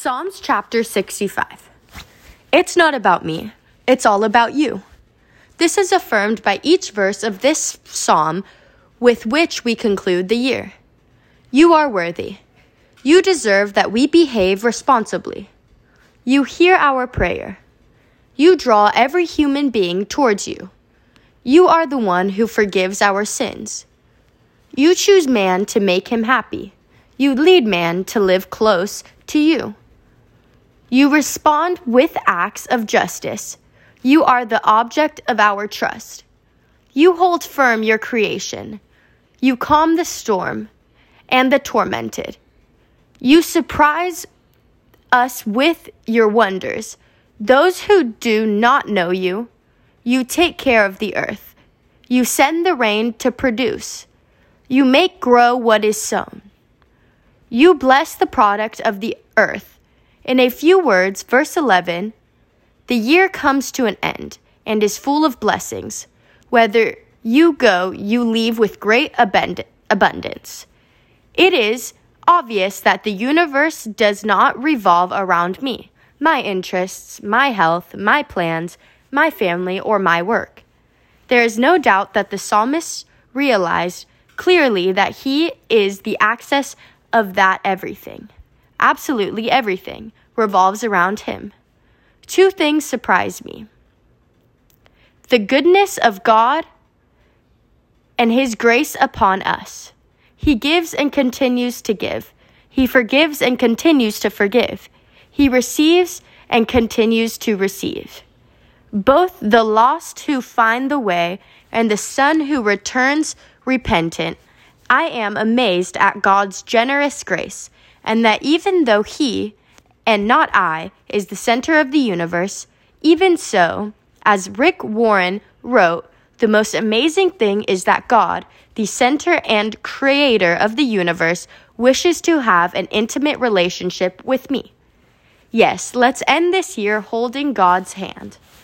Psalms chapter 65. It's not about me. It's all about you. This is affirmed by each verse of this psalm with which we conclude the year. You are worthy. You deserve that we behave responsibly. You hear our prayer. You draw every human being towards you. You are the one who forgives our sins. You choose man to make him happy. You lead man to live close to you. You respond with acts of justice. You are the object of our trust. You hold firm your creation. You calm the storm and the tormented. You surprise us with your wonders. Those who do not know you, you take care of the earth. You send the rain to produce. You make grow what is sown. You bless the product of the earth. In a few words, verse 11, the year comes to an end and is full of blessings. Whether you go, you leave with great abundance. It is obvious that the universe does not revolve around me, my interests, my health, my plans, my family, or my work. There is no doubt that the psalmist realized clearly that he is the access of that everything. Absolutely everything revolves around him. Two things surprise me: the goodness of God and his grace upon us. He gives and continues to give. He forgives and continues to forgive. He receives and continues to receive. Both the lost who find the way and the son who returns repentant, I am amazed at God's generous grace, and that even though he, and not I, is the center of the universe, even so, as Rick Warren wrote, the most amazing thing is that God, the center and creator of the universe, wishes to have an intimate relationship with me. Yes, let's end this year holding God's hand.